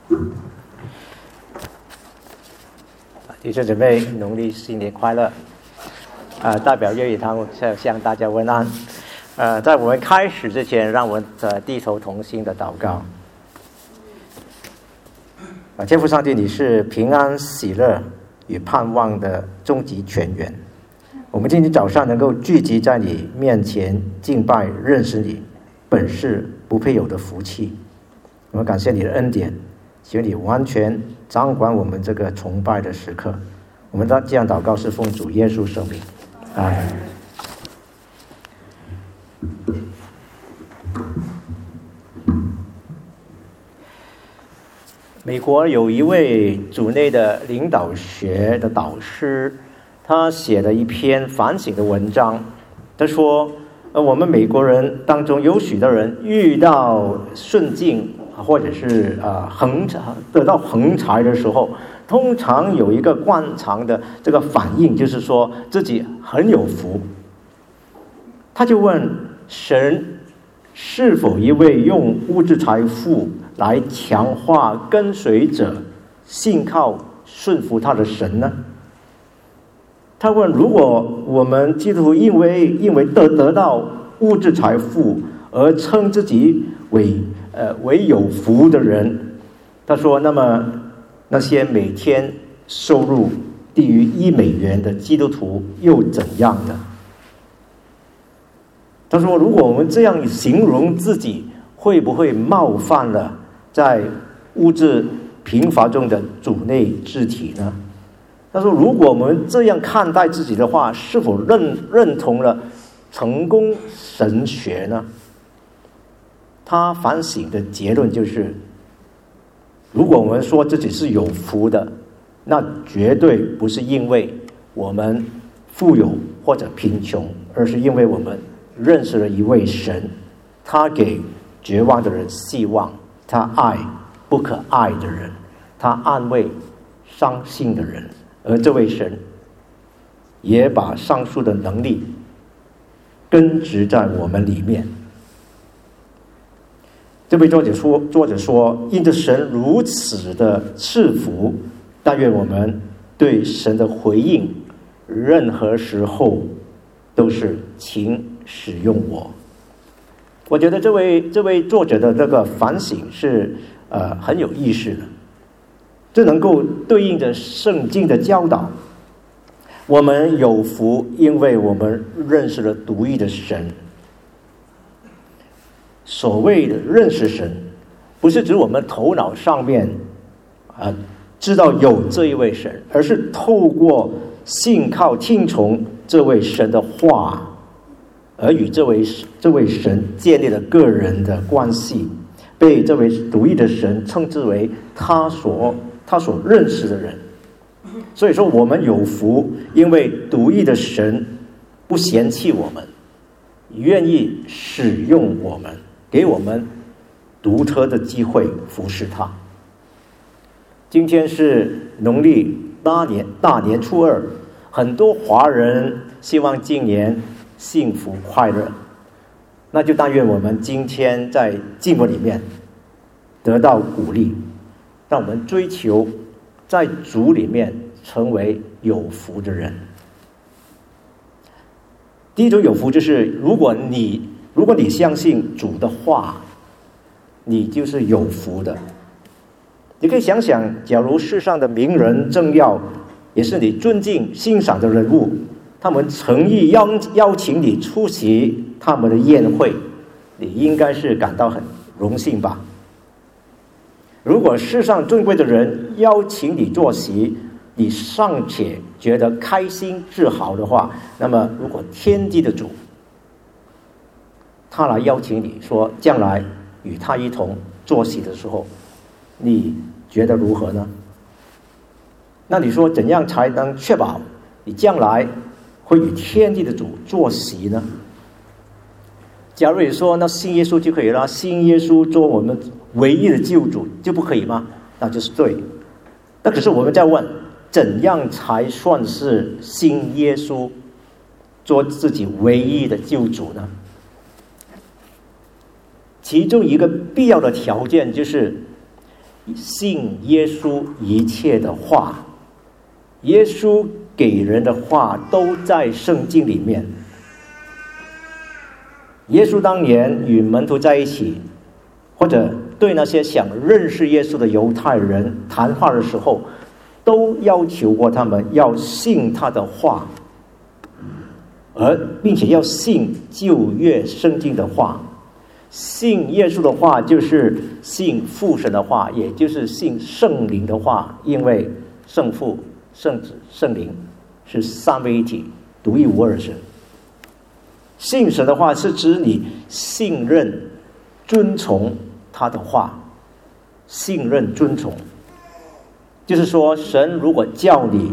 弟兄姊妹，农历新年快乐！代表粤语堂向大家问安。在我们开始之前，让我们低头同心的祷告。天父上帝，你是平安、喜乐与盼望的终极泉源。我们今天早上能够聚集在你面前敬拜、认识你，本是不配有的福气。我们感谢你的恩典，求你完全掌管我们这个崇拜的时刻。我们这样祷告是奉主耶稣圣名，阿们。美国有一位主内的领导学的导师，他写了一篇反省的文章。他说，我们美国人当中有许多人遇到顺境或者是得到横财的时候，通常有一个惯常的这个反应，就是说自己很有福。他就问神，是否一位用物质财富来强化跟随者信靠顺服他的神呢？他问，如果我们基督徒因为得到物质财富而称自己为有福的人，他说，那么那些每天收入低于$1的基督徒又怎样呢？他说，如果我们这样形容自己，会不会冒犯了在物质贫乏中的主内肢体呢？他说，如果我们这样看待自己的话，是否认同了成功神学呢？他反省的结论就是，如果我们说自己是有福的，那绝对不是因为我们富有或者贫穷，而是因为我们认识了一位神，他给绝望的人希望，他爱不可爱的人，他安慰伤心的人，而这位神也把上述的能力根植在我们里面。这位作者说，因着神如此的赐福，但愿我们对神的回应，任何时候都是请使用我。我觉得这位作者的这个反省是很有意思的，这能够对应着圣经的教导。我们有福，因为我们认识了独一的神。所谓的认识神，不是指我们头脑上面知道有这一位神，而是透过信靠听从这位神的话，而与这位神建立了个人的关系，被这位独一的神称之为他所认识的人。所以说我们有福，因为独一的神不嫌弃我们，愿意使用我们，给我们独特的机会服侍他。今天是农历大年初二，很多华人希望今年幸福快乐，那就但愿我们今天在寂寞里面得到鼓励，让我们追求在主里面成为有福的人。第一种有福就是，如果你相信主的话，你就是有福的。你可以想想，假如世上的名人政要也是你尊敬欣赏的人物，他们诚意邀请你出席他们的宴会，你应该是感到很荣幸吧。如果世上尊贵的人邀请你坐席，你尚且觉得开心自豪的话，那么如果天地的主他来邀请你说将来与他一同坐席的时候，你觉得如何呢？那你说怎样才能确保你将来会与天地的主坐席呢？假如你说那信耶稣就可以了，信耶稣做我们唯一的救主就不可以吗？那就是对。那可是我们在问，怎样才算是信耶稣做自己唯一的救主呢？其中一个必要的条件就是信耶稣一切的话。耶稣给人的话都在圣经里面。耶稣当年与门徒在一起，或者对那些想认识耶稣的犹太人谈话的时候，都要求过他们要信他的话，并且要信旧约圣经的话。信耶稣的话就是信父神的话，也就是信圣灵的话，因为圣父、圣子、圣灵是三位一体，独一无二的神。信神的话是指你信任、遵从他的话。信任、遵从，就是说，神如果叫你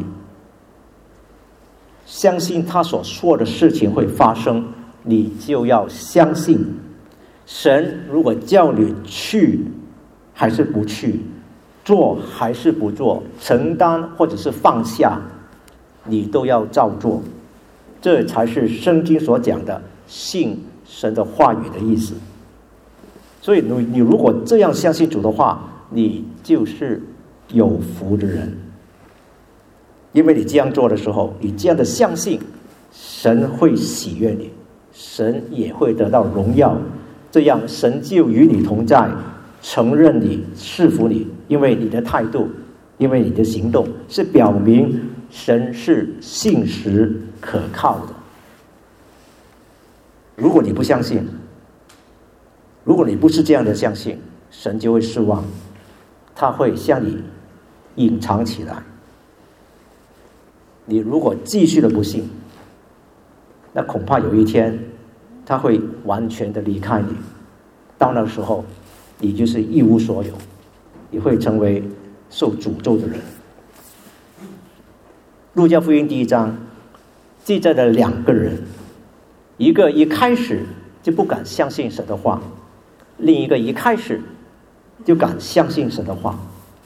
相信他所说的事情会发生，你就要相信。神如果叫你去还是不去，做还是不做，承担或者是放下，你都要照做。这才是圣经所讲的信神的话语的意思。所以你如果这样相信主的话，你就是有福的人。因为你这样做的时候，你这样的相信，神会喜悦你，神也会得到荣耀，这样神就与你同在，承认你，赐福你。因为你的态度，因为你的行动是表明神是信实可靠的。如果你不相信，如果你不是这样的相信，神就会失望，他会向你隐藏起来。你如果继续的不信，那恐怕有一天他会完全的离开你，到那时候你就是一无所有，你会成为受诅咒的人。路加福音第1章记载了2个人，一个一开始就不敢相信神的话，另一个一开始就敢相信神的话。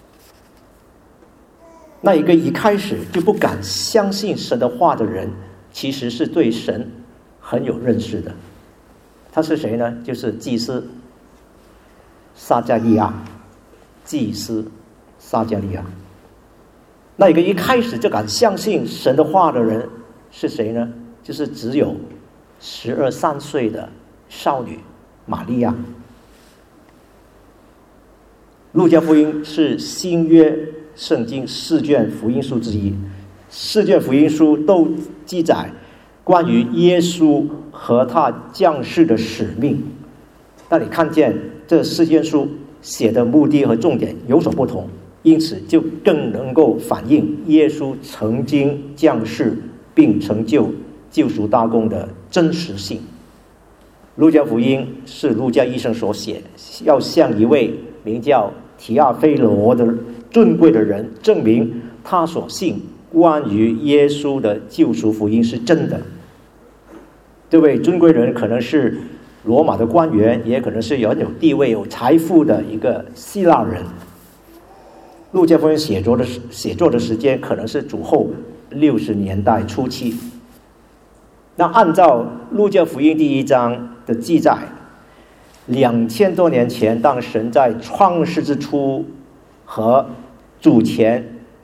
那一个一开始就不敢相信神的话的人，其实是对神很有认识的。他是谁呢？就是祭司撒迦利亚。祭司撒迦利亚。那一个一开始就敢相信神的话的人是谁呢？就是只有12、13岁的少女玛利亚。路加福音是新约圣经4卷福音书之一，4卷福音书都记载关于耶稣和他降世的使命。那你看见这4卷书写的目的和重点有所不同，因此就更能够反映耶稣曾经降世并成就救赎大功的真实性。路加福音是路加医生所写，要向一位名叫提阿非罗的尊贵的人证明他所信关于耶稣的救赎福音是真的。这位尊贵人可能是罗马的官员，也可能是很有地位有财富的一个希腊人。路加福音写作的时间可能是主后60年代初期。那按照路加福音第1章的记载，2000多年前，当神在创世之初和主前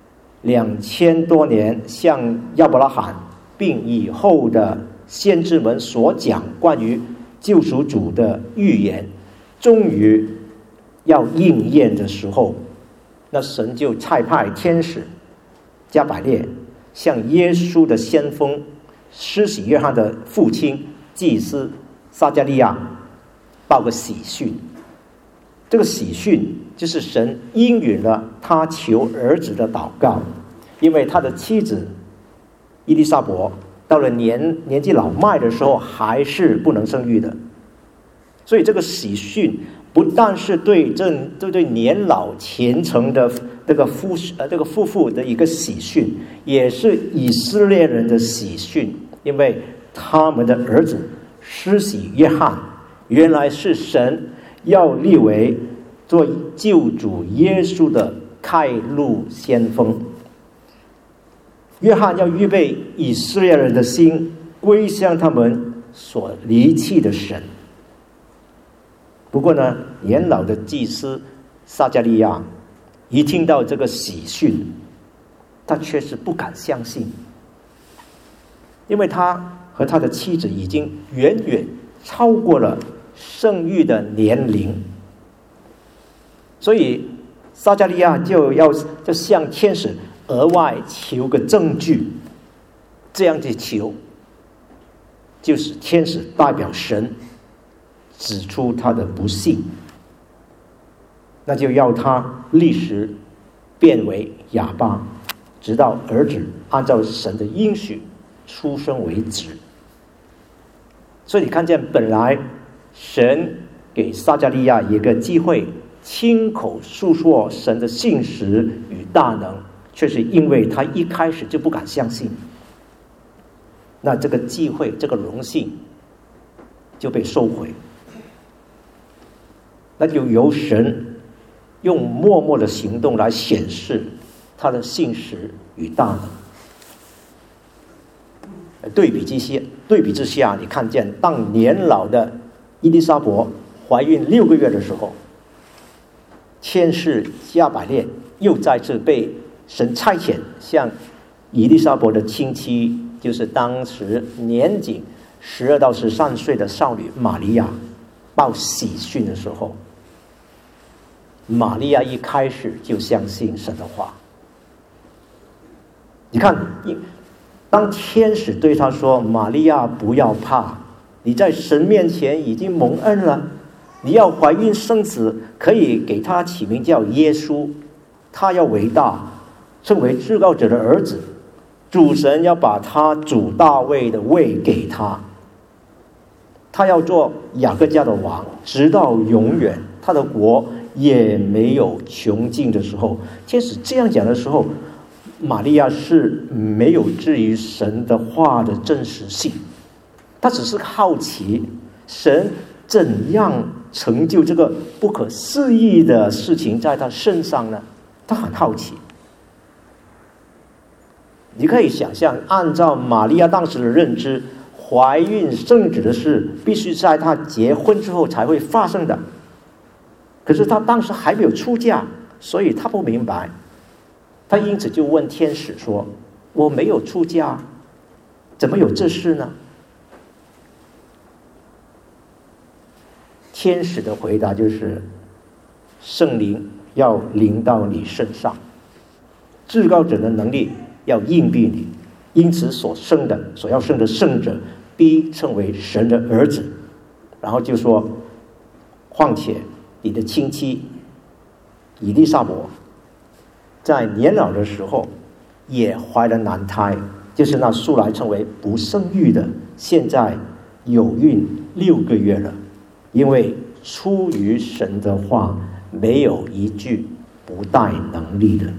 2000多年向亚伯拉罕并以后的先知们所讲关于救赎主的预言终于要应验的时候，那神就差派天使加百列向耶稣的先锋施洗约翰的父亲祭司撒迦利亚报个喜讯。这个喜讯就是神应允了他求儿子的祷告，因为他的妻子伊丽莎伯到了年纪老迈的时候还是不能生育的。所以这个喜讯不但是对年老虔诚的这个夫妇的一个喜讯，也是以色列人的喜讯，因为他们的儿子施洗约翰原来是神要立为做救主耶稣的开路先锋。约翰要预备以色列人的心归向他们所离弃的神。不过呢，年老的祭司撒迦利亚一听到这个喜讯，他确实不敢相信，因为他和他的妻子已经远远超过了生育的年龄，所以撒迦利亚就向天使额外求个证据，这样子求，就是天使代表神指出他的不幸，那就要他立时变为哑巴，直到儿子按照神的应许出生为止。所以你看见，本来神给撒迦利亚一个机会亲口诉说神的信实与大能，却是因为他一开始就不敢相信，那这个机会，这个荣幸就被收回，那就由神用默默的行动来显示他的信实与大能。对比之下，你看见当年老的伊丽莎白怀孕6个月的时候，天使加百列又再次被神差遣向伊丽莎白的亲戚，就是当时年仅12到13岁的少女玛利亚报喜讯的时候，玛利亚一开始就相信神的话。你看，当天使对她说：“玛利亚，不要怕，你在神面前已经蒙恩了，你要怀孕生子，可以给他起名叫耶稣，他要伟大，称为至高者的儿子，主神要把他主大卫的位给他，他要做雅各家的王，直到永远，他的国也没有穷尽的时候。”天使这样讲的时候，玛利亚是没有质疑神的话的真实性，他只是好奇神怎样成就这个不可思议的事情在他身上呢？他很好奇。你可以想象，按照玛利亚当时的认知，怀孕生子的事必须在她结婚之后才会发生的，可是她当时还没有出嫁，所以她不明白，她因此就问天使说：“我没有出嫁，怎么有这事呢？”天使的回答就是：“圣灵要临到你身上，至高者的能力要应庇你，因此所要生的圣者必称为神的儿子。”然后就说：“况且你的亲戚以利撒伯在年老的时候也怀了男胎，就是那素来称为不生育的，现在有孕6个月了，因为出于神的话，没有一句不带能力的。”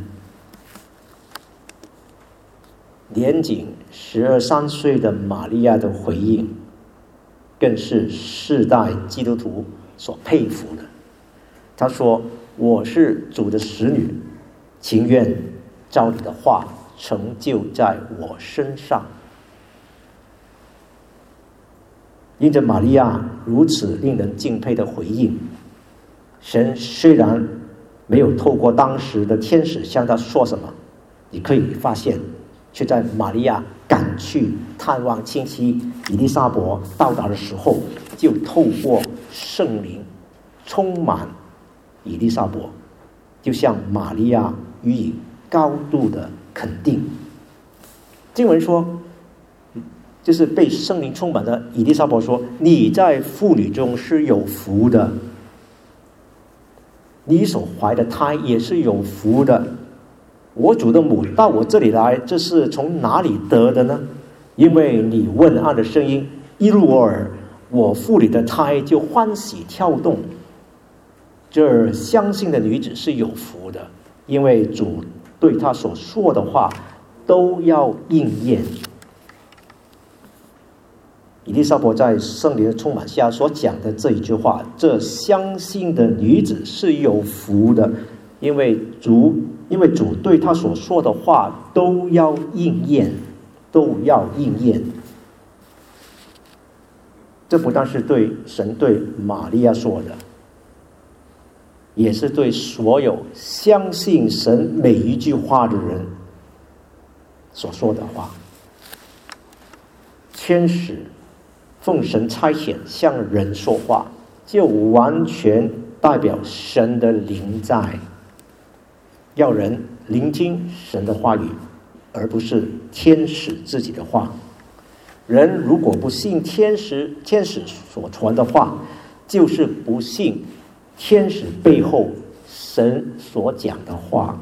年仅12、13岁的玛利亚的回应，更是世代基督徒所佩服的。他说：“我是主的使女，情愿照你的话成就在我身上。”因着玛利亚如此令人敬佩的回应，神虽然没有透过当时的天使向他说什么，你可以发现，却在玛利亚赶去探望亲戚以利沙伯到达的时候，就透过圣灵充满以利沙伯，就向玛利亚予以高度的肯定。经文说，就是被圣灵充满的以利沙伯说：“你在妇女中是有福的，你所怀的胎也是有福的。我主的母到我这里来，这是从哪里得的呢？因为你问安的声音一入我耳，我腹里的胎就欢喜跳动。这相信的女子是有福的，因为主对她所说的话都要应验。”以利沙伯在圣灵的充满下所讲的这一句话，这相信的女子是有福的，因为主对她所说的话都要应验，都要应验。这不但是对神对玛利亚说的， 也是对所有相信神每一句话的人所说的话。天使奉神差遣向人说话，就完全代表神的灵在，要人聆听神的话语，而不是天使自己的话。人如果不信天使所传的话，就是不信天使背后神所讲的话。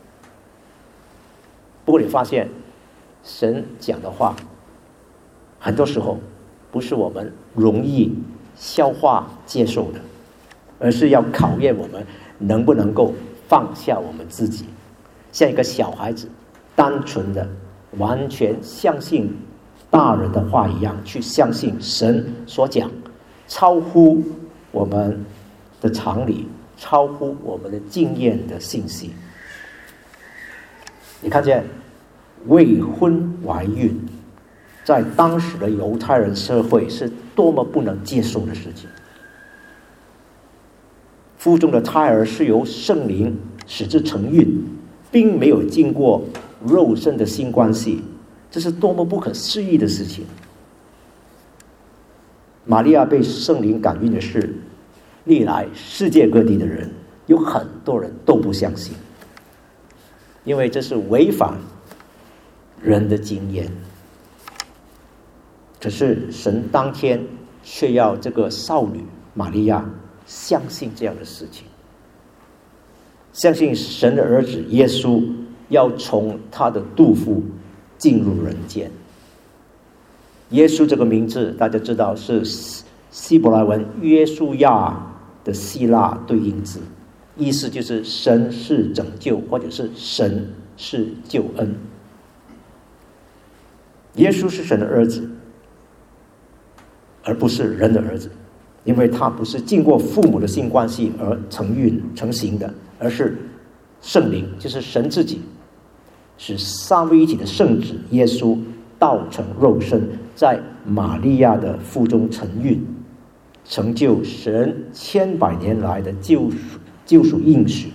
不过你发现神讲的话很多时候不是我们容易消化接受的，而是要考验我们能不能够放下我们自己，像一个小孩子单纯的完全相信大人的话一样，去相信神所讲超乎我们的常理，超乎我们的经验的信息。你看见未婚怀孕在当时的犹太人社会是多么不能接受的事情。腹中的胎儿是由圣灵使之成孕，并没有经过肉身的性关系，这是多么不可思议的事情。玛利亚被圣灵感孕的事，历来世界各地的人有很多人都不相信，因为这是违反人的经验。可是神当天却要这个少女玛利亚相信这样的事情，相信神的儿子耶稣要从他的肚腹进入人间。耶稣这个名字大家知道是希伯来文约书亚的希腊对应字，意思就是神是拯救，或者是神是救恩。耶稣是神的儿子，而不是人的儿子，因为他不是经过父母的性关系而成孕成型的，而是圣灵，就是神自己，使三位一体的圣子耶稣道成肉身，在玛利亚的腹中成孕，成就神千百年来的救赎应许。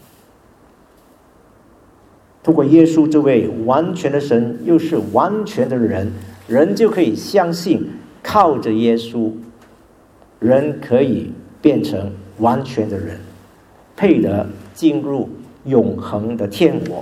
通过耶稣这位完全的神又是完全的人，人就可以相信靠着耶稣，人可以变成完全的人，配得进入永恒的天国。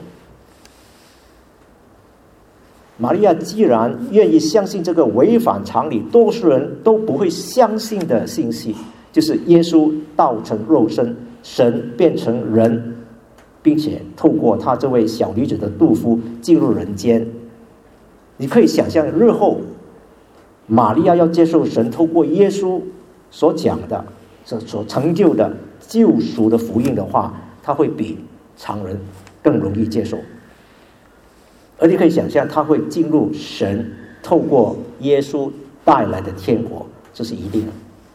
玛利亚既然愿意相信这个违反常理多数人都不会相信的信息，就是耶稣道成肉身，神变成人，并且透过他这位小女子的肚腹进入人间，你可以想象日后玛利亚要接受神透过耶稣所讲的所成就的救赎的福音的话，他会比常人更容易接受。而你可以想象他会进入神透过耶稣带来的天国，这是一定的。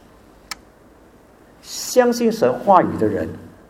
相信神话语的人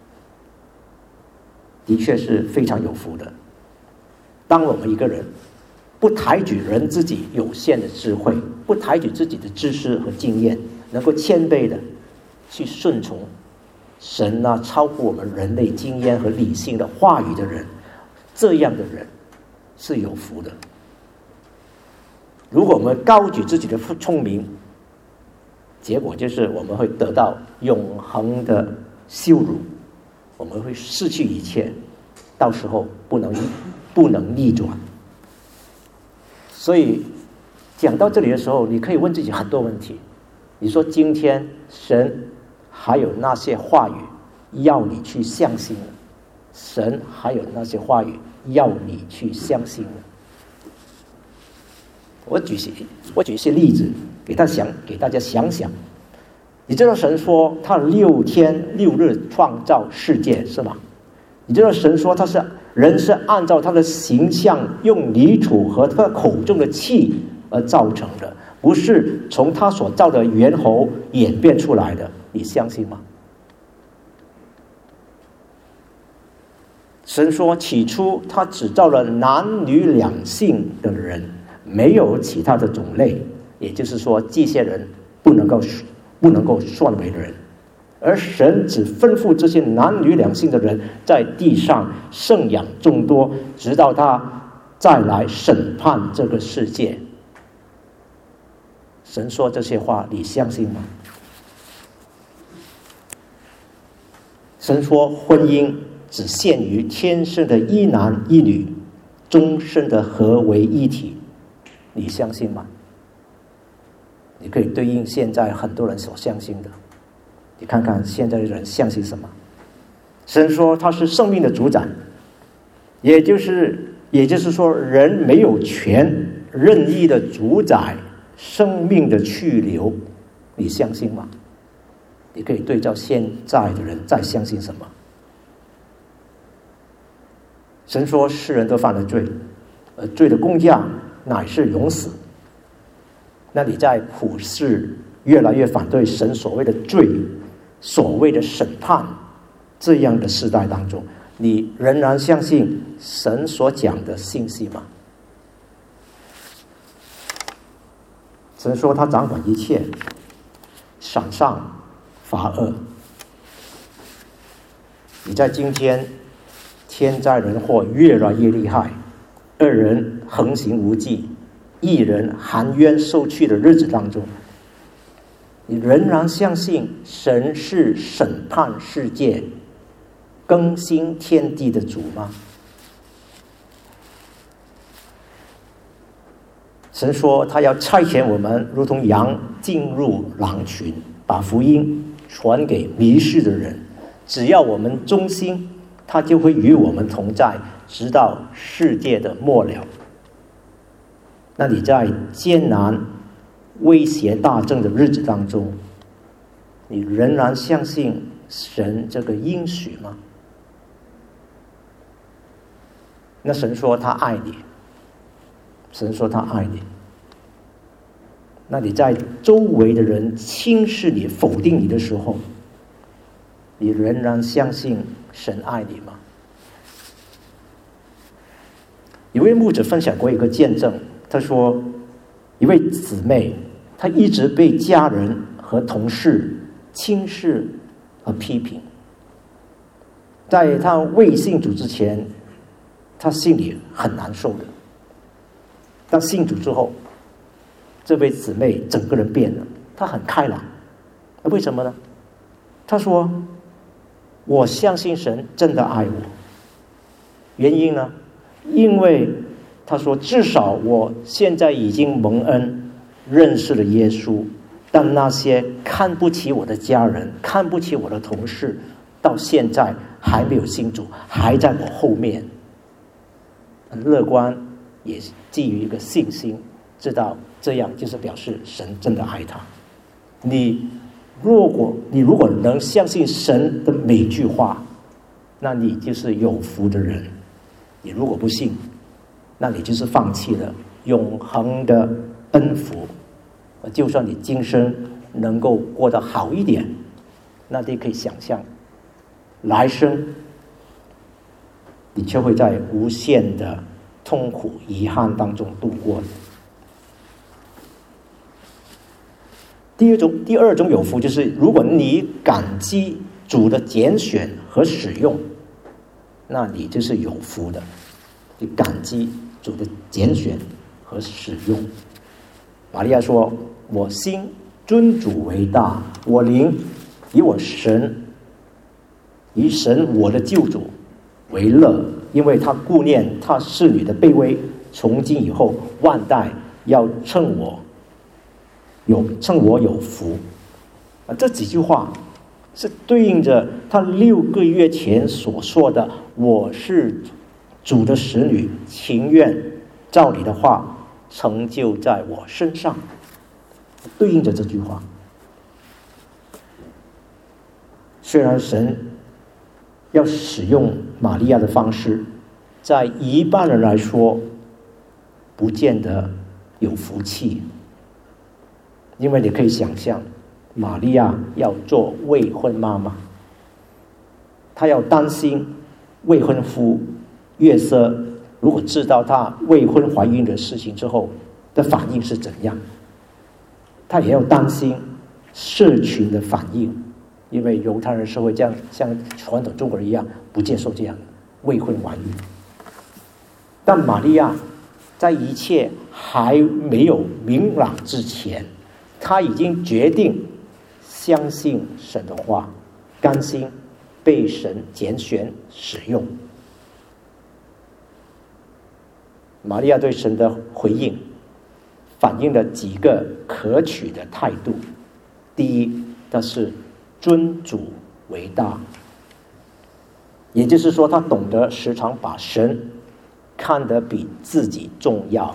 的确是非常有福的。当我们一个人不抬举人自己有限的智慧，不抬举自己的知识和经验，能够谦卑的去顺从神超乎我们人类经验和理性的话语的人，这样的人是有福的。如果我们高举自己的聪明，结果就是我们会得到永恒的羞辱，我们会失去一切，到时候不能逆转。所以讲到这里的时候，你可以问自己很多问题。你说今天神还有那些话语要你去相信了？神还有那些话语要你去相信了？我举一些例子给大家想想。你知道神说他6天6日创造世界是吗？你知道神说人是按照他的形象用泥土和他口中的气而造成的，不是从他所造的猿猴演变出来的，你相信吗？神说起初他只造了男女两性的人，没有其他的种类，也就是说这些人不能够算为人。 而神只吩咐这些男女两性的人在地上生养众多，直到他再来审判这个世界。神说这些话，你相信吗？神说婚姻只限于天生的一男一女，终身的合为一体，你相信吗？你可以对应现在很多人所相信的，你看看现在的人相信什么？神说他是生命的主宰，也就是说，人没有权任意的主宰生命的去留，你相信吗？你可以对照现在的人再相信什么？神说世人都犯了罪，而罪的工价乃是永死。那你在普世越来越反对神所谓的罪、所谓的审判这样的时代当中，你仍然相信神所讲的信息吗？神说他掌管一切，赏善罚恶。你在今天天灾人祸越来越厉害，恶人横行无忌，义人含冤受屈的日子当中，你仍然相信神是审判世界、更新天地的主吗？神说他要差遣我们如同羊进入狼群，把福音传给迷失的人。只要我们忠心，他就会与我们同在，直到世界的末了。那你在艰难威胁大政的日子当中，你仍然相信神这个应许吗？那神说他爱你，神说他爱你。那你在周围的人轻视你、否定你的时候，你仍然相信神爱你吗？有位牧者分享过一个见证，他说一位姊妹，她一直被家人和同事轻视和批评。在她未信主之前，她心里很难受的。当信主之后，这位姊妹整个人变了，她很开朗。为什么呢？她说我相信神真的爱我。原因呢？因为她说至少我现在已经蒙恩认识了耶稣，但那些看不起我的家人、看不起我的同事，到现在还没有信主，还在我后面。很乐观，也基于一个信心，知道这样就是表示神真的爱他。你如果能相信神的每句话，那你就是有福的人。你如果不信，那你就是放弃了永恒的恩福。就算你今生能够过得好一点，那你可以想象，来生你却会在无限的痛苦、遗憾当中度过。第二种有福就是，如果你感激主的拣选和使用，那你就是有福的。你感激主的拣选和使用。玛利亚说：“我心尊主为大，我灵以神我的救主为乐，因为他顾念他侍女的卑微，从今以后万代要称我有福。”这几句话是对应着他6个月前所说的“我是主的使女，情愿照你的话成就在我身上”，对应着这句话。虽然神要使用玛利亚的方式，在一般人来说不见得有福气，因为你可以想象，玛利亚要做未婚妈妈，她要担心未婚夫约瑟如果知道她未婚怀孕的事情之后的反应是怎样，她也要担心社群的反应， 因为犹太人社会这样像传统中国人一样不接受这样的未婚晚育。但玛利亚在一切还没有明朗之前，她已经决定相信神的话，甘心被神拣选使用。玛利亚对神的回应反映了几个可取的态度。第一，她是尊主为大，也就是说她懂得时常把神看得比自己重要。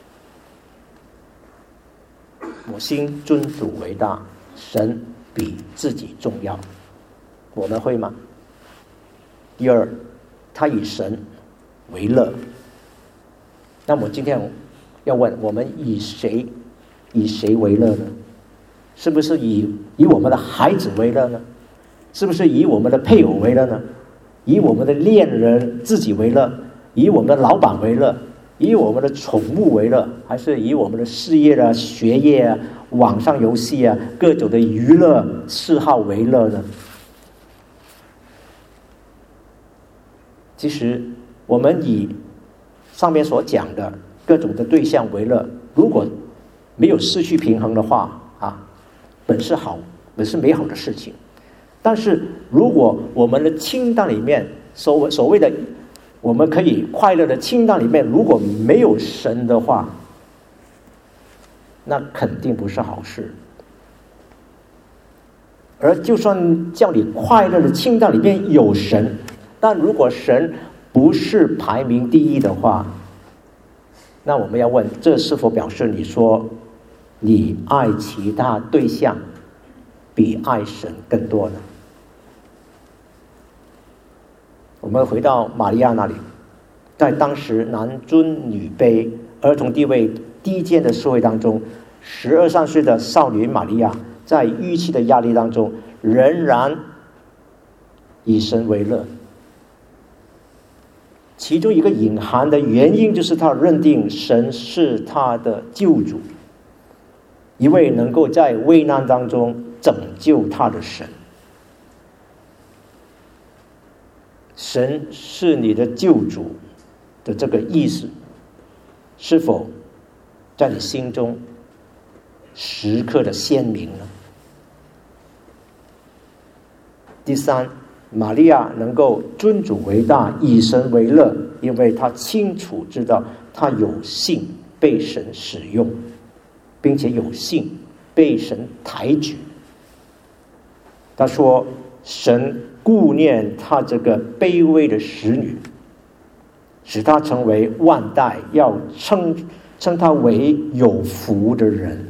我心尊主为大，神比自己重要。我们会吗？第二，他以神为乐。那么今天要问，我们以谁为乐呢？是不是以我们的孩子为乐呢？是不是以我们的配偶为乐呢？以我们的恋人自己为乐？以我们的老板为乐？以我们的宠物为乐？还是以我们的事业啊、学业啊、网上游戏啊、各种的娱乐嗜好为乐呢？其实我们以上面所讲的各种的对象为乐，如果没有失去平衡的话本是美好的事情。但是如果我们的清单里面所谓的我们可以快乐的清单里面如果没有神的话，那肯定不是好事。而就算叫你快乐的清单里面有神，但如果神不是排名第一的话，那我们要问，这是否表示你说你爱其他对象比爱神更多呢？我们回到玛利亚那里，在当时男尊女卑、儿童地位低贱的社会当中，12、13岁的少女玛利亚在预期的压力当中，仍然以神为乐。其中一个隐含的原因就是她认定神是她的救主，一位能够在危难当中拯救她的神。神是你的救主的这个意思，是否在你心中时刻的鲜明呢？第三，玛利亚能够尊主为大，以神为乐，因为她清楚知道她有幸被神使用，并且有幸被神抬举。她说神顾念她这个卑微的使女，使她成为万代要称她为有福的人。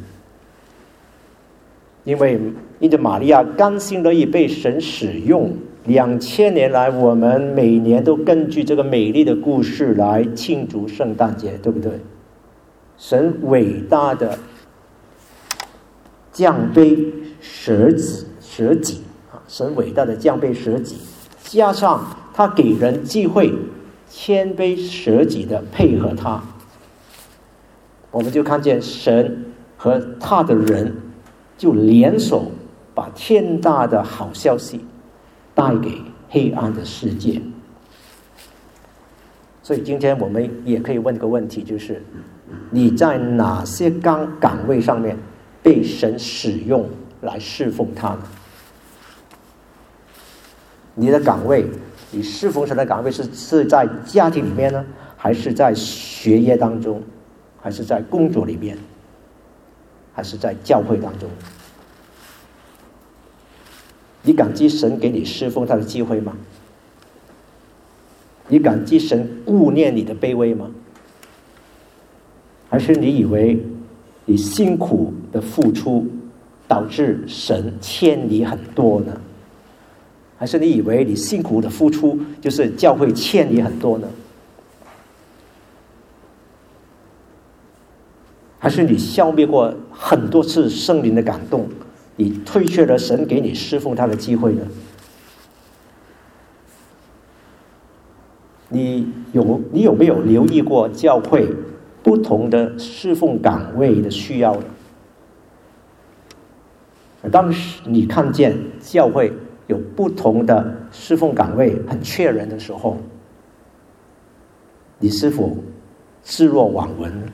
因着玛利亚甘心乐意被神使用，2000年来我们每年都根据这个美丽的故事来庆祝圣诞节，对不对？神伟大的降卑舍己，神伟大的降卑舍己，加上他给人机会谦卑舍己的配合他，我们就看见神和他的人就联手把天大的好消息带给黑暗的世界。所以今天我们也可以问个问题，就是你在哪些岗位上面被神使用来侍奉他呢？你的岗位，你侍奉神的岗位是在家庭里面呢，还是在学业当中，还是在工作里面，还是在教会当中？你感激神给你侍奉他的机会吗？你感激神顾念你的卑微吗？还是你以为你辛苦的付出导致神欠你很多呢？还是你以为你辛苦的付出就是教会欠你很多呢？还是你消灭过很多次圣灵的感动，你推却了神给你侍奉他的机会呢？你有没有留意过教会不同的侍奉岗位的需要呢？ 当你看见教会有不同的侍奉岗位很缺人的时候，你是否置若罔闻呢？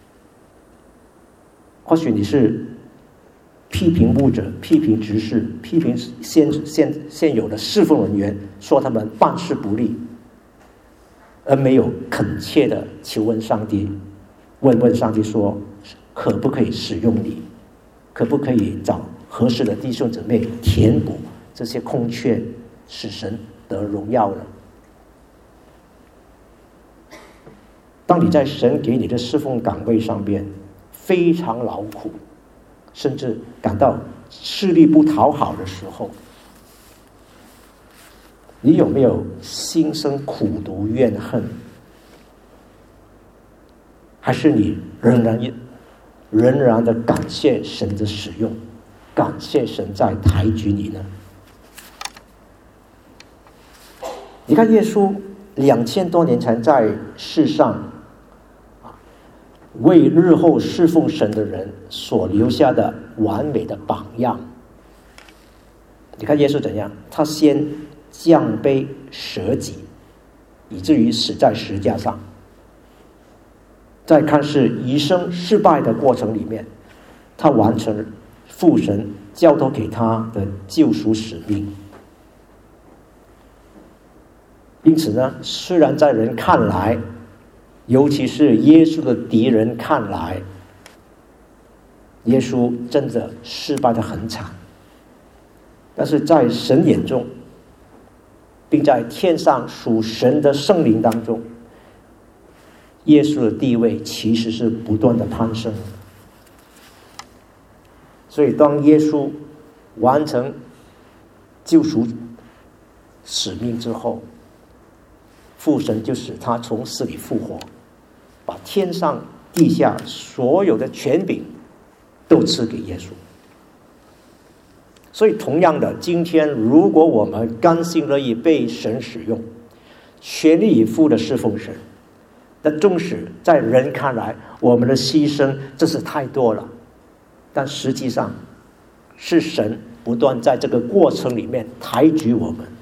或许你是批评牧者、批评执事、批评现有的侍奉人员，说他们办事不力，而没有恳切的求问上帝，问上帝说，可不可以使用你？可不可以找合适的弟兄姊妹填补这些空缺，使神得荣耀呢？当你在神给你的侍奉岗位上边非常劳苦，甚至感到吃力不讨好的时候，你有没有心生苦毒怨恨？还是你仍然的感谢神的使用，感谢神在抬举你呢？你看耶稣2000多年前在世上为日后侍奉神的人所留下的完美的榜样。你看耶稣怎样？他先降卑舍己，以至于死在十字架上。在看似一生失败的过程里面，他完成父神交托给他的救赎使命。因此呢，虽然在人看来，尤其是耶稣的敌人看来，耶稣真的失败得很惨，但是在神眼中，并在天上属神的圣灵当中，耶稣的地位其实是不断的攀升。所以当耶稣完成救赎使命之后，父神就使他从死里复活，把天上地下所有的权柄都赐给耶稣。所以同样的，今天如果我们甘心乐意被神使用，全力以赴的侍奉神，那纵使在人看来我们的牺牲真是太多了，但实际上是神不断在这个过程里面抬举我们。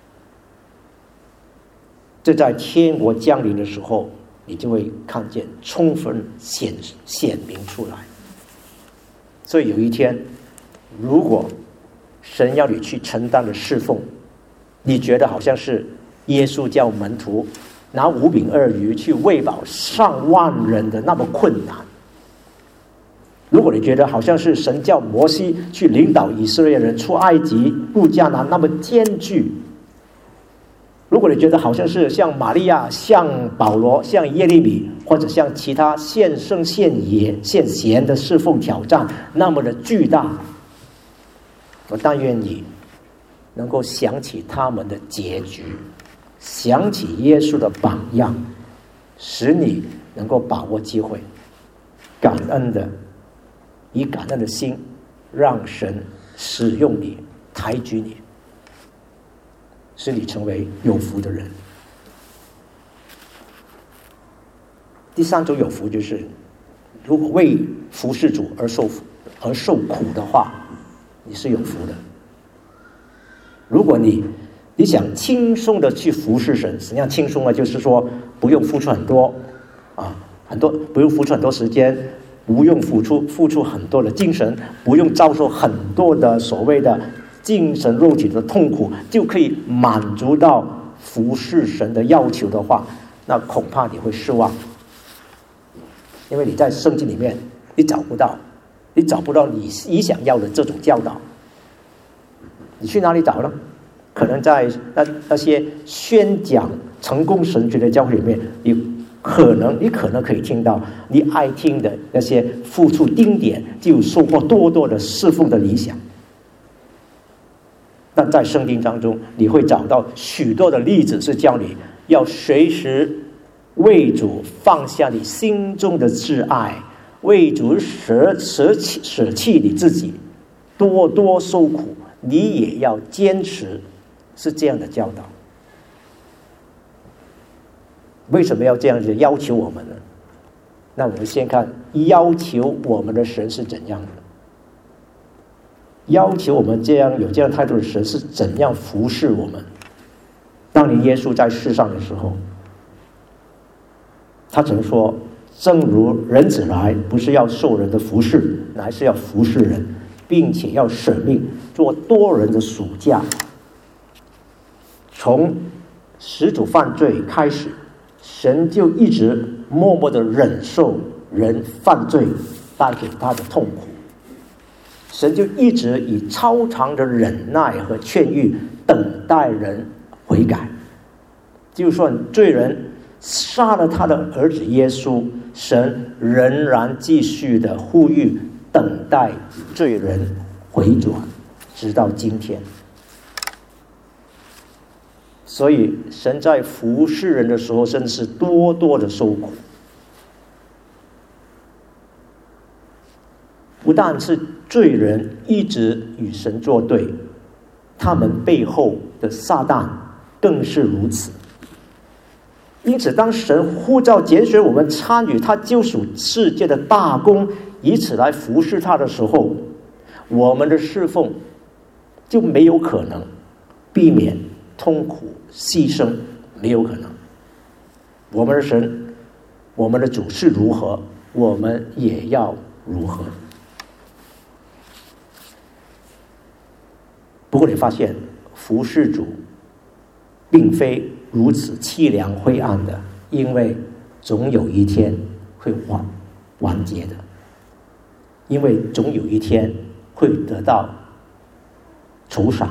这在天国降临的时候，你就会看见充分显明出来。所以有一天，如果神要你去承担的侍奉，你觉得好像是耶稣叫门徒拿5饼2鱼去喂饱上万人的那么困难，如果你觉得好像是神叫摩西去领导以色列人出埃及入迦南那么艰巨，如果你觉得好像是像玛利亚、像保罗、像耶利米，或者像其他献圣献贤的侍奉挑战那么的巨大，我但愿你能够想起他们的结局，想起耶稣的榜样，使你能够把握机会，感恩的以感恩的心让神使用你，抬举你，使你成为有福的人。第3种有福就是，如果为服侍主而受苦的话，你是有福的。如果你想轻松的去服侍神，怎样轻松呢？就是说不用付出很多不用付出很多时间，不用付出很多的精神，不用遭受很多的所谓的精神肉体的痛苦，就可以满足到服侍神的要求的话，那恐怕你会失望。因为你在圣经里面你找不到你想要的这种教导，你去哪里找呢？可能在那些宣讲成功神学的教会里面，你可能可以听到你爱听的那些付出丁点就收获多的侍奉的理想。但在圣经当中，你会找到许多的例子，是叫你要随时为主放下你心中的挚爱，为主舍弃你自己，多受苦，你也要坚持，是这样的教导。为什么要这样子要求我们呢？那我们先看要求我们的神是怎样的。 要求我们这样有这样态度的神是怎样服侍我们。当年耶稣在世上的时候，他曾说，正如人子来，不是要受人的服侍，乃是要服侍人，并且要舍命做多人的赎价。从始祖犯罪开始，神就一直默默地忍受人犯罪带给他的痛苦，神就一直以超长的忍耐和劝谕等待人悔改。就算罪人杀了他的儿子耶稣，神仍然继续的呼吁等待罪人回转，直到今天。所以神在服侍人的时候，真是多多的受苦。不但是罪人一直与神作对，他们背后的撒旦更是如此。因此当神呼召拣选我们参与他救赎世界的大功，以此来服侍他的时候，我们的侍奉就没有可能避免痛苦牺牲，没有可能。我们的神，我们的主是如何，我们也要如何。不过你发现服侍主并非如此凄凉灰暗的，因为总有一天会完结的，因为总有一天会得到酬赏。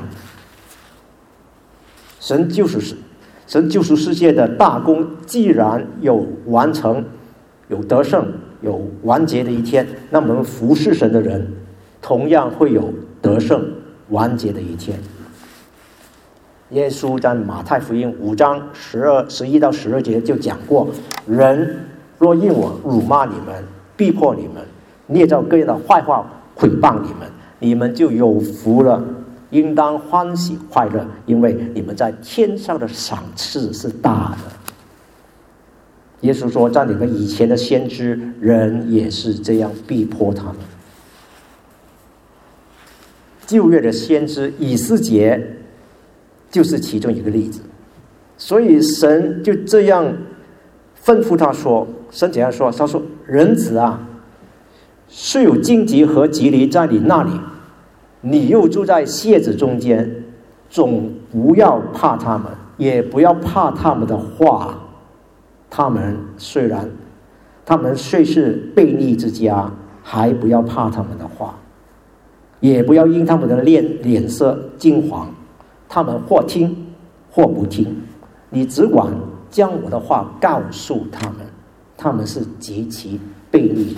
神救赎世界的大功既然有完成，有得胜，有完结的一天，那么我们服侍神的人同样会有得胜完结的一天。耶稣在马太福音5章11到12节就讲过，人若因我辱骂你们，逼迫你们，捏造各样的坏话毁谤你们，你们就有福了，应当欢喜快乐，因为你们在天上的赏赐是大的。耶稣说，在你们以前的先知人也是这样逼迫他们。旧约的先知以斯结就是其中一个例子。所以神就这样吩咐他说，神怎样说？他说，人子啊，虽有荆棘和蒺藜在你那里，你又住在蝎子中间，总不要怕他们，也不要怕他们的话。他们虽是悖逆之家，还不要怕他们的话，也不要因他们的脸色惊惶。他们或听或不听，你只管将我的话告诉他们，他们是极其悖逆的。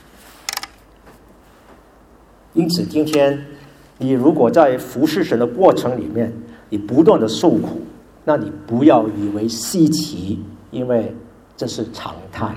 因此今天你如果在服侍神的过程里面，你不断的受苦，那你不要以为稀奇，因为这是常态。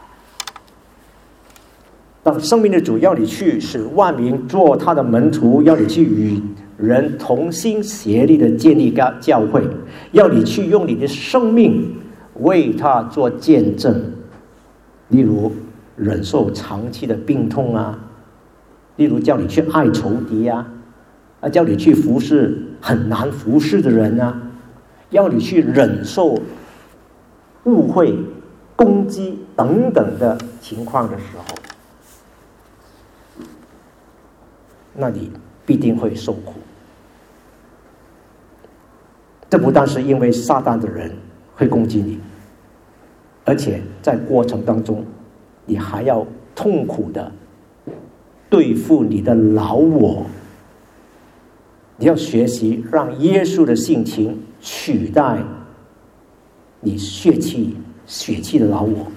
当生命的主要你去使万民做他的门徒，要你去与人同心协力的建立教会，要你去用你的生命为他做见证，例如忍受长期的病痛啊，例如叫你去爱仇敌啊，叫你去服侍很难服侍的人啊，要你去忍受误会、攻击等等的情况的时候，那你必定会受苦。这不但是因为撒旦的人会攻击你，而且在过程当中你还要痛苦的对付你的老我。你要学习让耶稣的性情取代你血气的老我。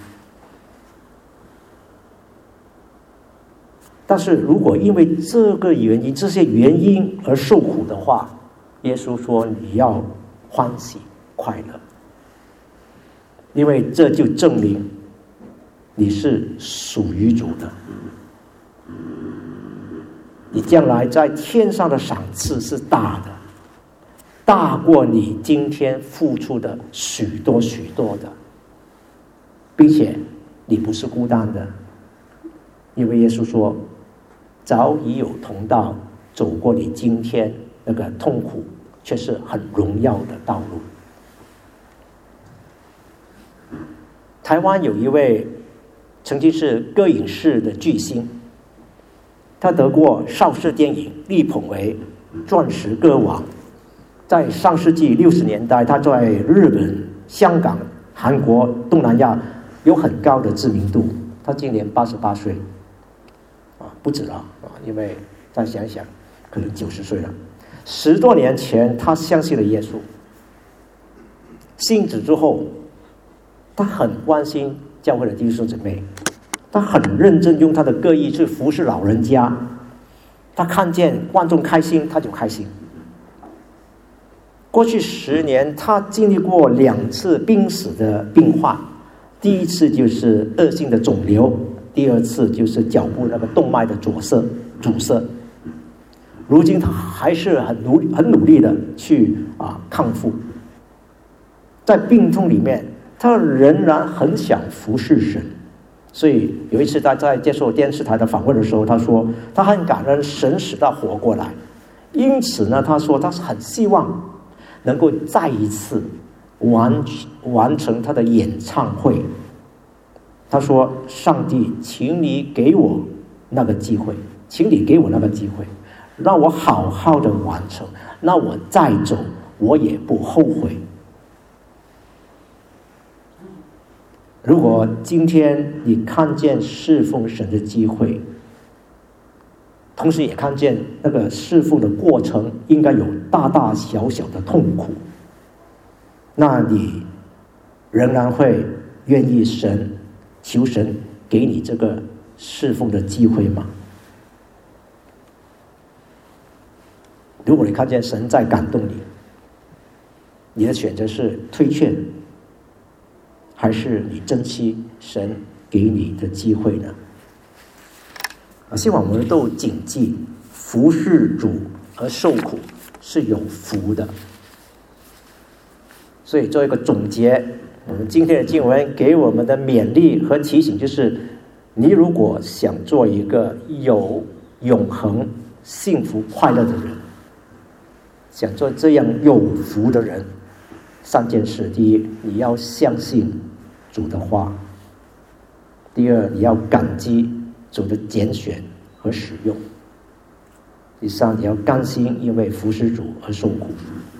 但是如果因为这些原因而受苦的话，耶稣说你要欢喜快乐，因为这就证明你是属于主的，你将来在天上的赏赐是大的，大过你今天付出的许多许多的，并且你不是孤单的，因为耶稣说早已有同道走过你今天那个痛苦却是很荣耀的道路。台湾有一位曾经是歌影视的巨星，他得过邵氏电影力捧为钻石歌王。在上世纪60年代，他在日本、香港、韩国、东南亚有很高的知名度。他今年88岁，不止了因为再想一想，可能90岁了。10多年前，他相信了耶稣。信主之后，他很关心教会的弟兄姊妹，他很认真用他的歌艺去服侍老人家。他看见观众开心，他就开心。过去10年，他经历过2次濒死的病患，第一次就是恶性的肿瘤，第二次就是脚部那个动脉的阻塞。如今他还是很努力的去康复。在病痛里面，他仍然很想服侍神。所以有一次他在接受电视台的访问的时候，他说他很感恩神使他活过来，因此呢，他说他是很希望能够再一次完成他的演唱会。他说：“上帝，请你给我那个机会，让我好好的完成，那我再走我也不后悔。”如果今天你看见侍奉神的机会，同时也看见那个侍奉的过程应该有大大小小的痛苦，那你仍然会愿意求神给你这个侍奉的机会吗？如果你看见神在感动你，你的选择是推却，还是你珍惜神给你的机会呢？希望我们都谨记，服侍主而受苦是有福的。所以做一个总结，我们今天的经文给我们的勉励和提醒就是，你如果想做一个有永恒幸福快乐的人，想做这样有福的人，3件事：第一，你要相信主的话；第二，你要感激主的拣选和使用；第三，你要甘心因为服侍主而受苦。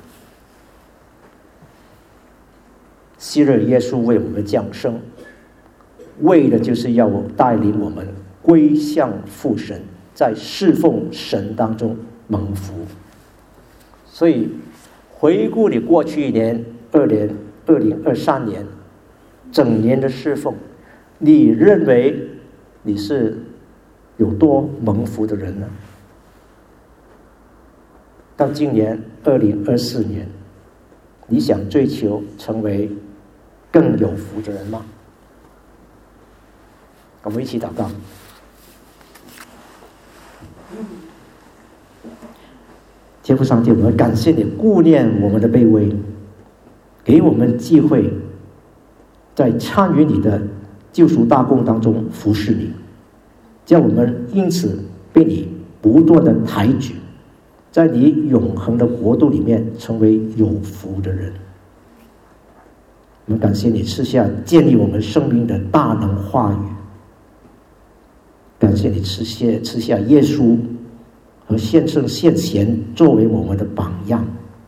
昔日耶稣为我们降生，为的就是要带领我们归向父神，在侍奉神当中蒙福。所以回顾你过去1年2023年整年的侍奉，你认为你是有多蒙福的人呢？到今年2024年，你想追求成为更有福的人吗？我们一起祷告。天父上帝，我们感谢你顾念我们的卑微，给我们机会在参与你的救赎大功当中服侍你，叫我们因此被你不断的抬举，在你永恒的国度里面成为有福的人。我们感谢你赐下建立我们生命的大能话语，感谢你赐下耶稣和现圣现贤作为我们的榜样，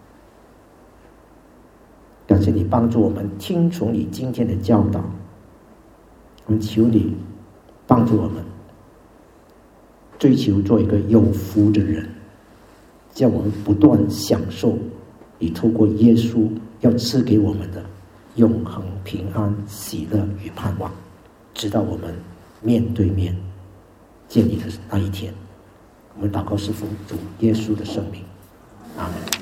感谢你帮助我们听从你今天的教导。我们求你帮助我们追求做一个有福的人，叫我们不断享受你透过耶稣要赐给我们的永恒平安、喜乐与盼望，直到我们面对面见你的那一天。我们祷告是奉主耶稣的圣名，阿们。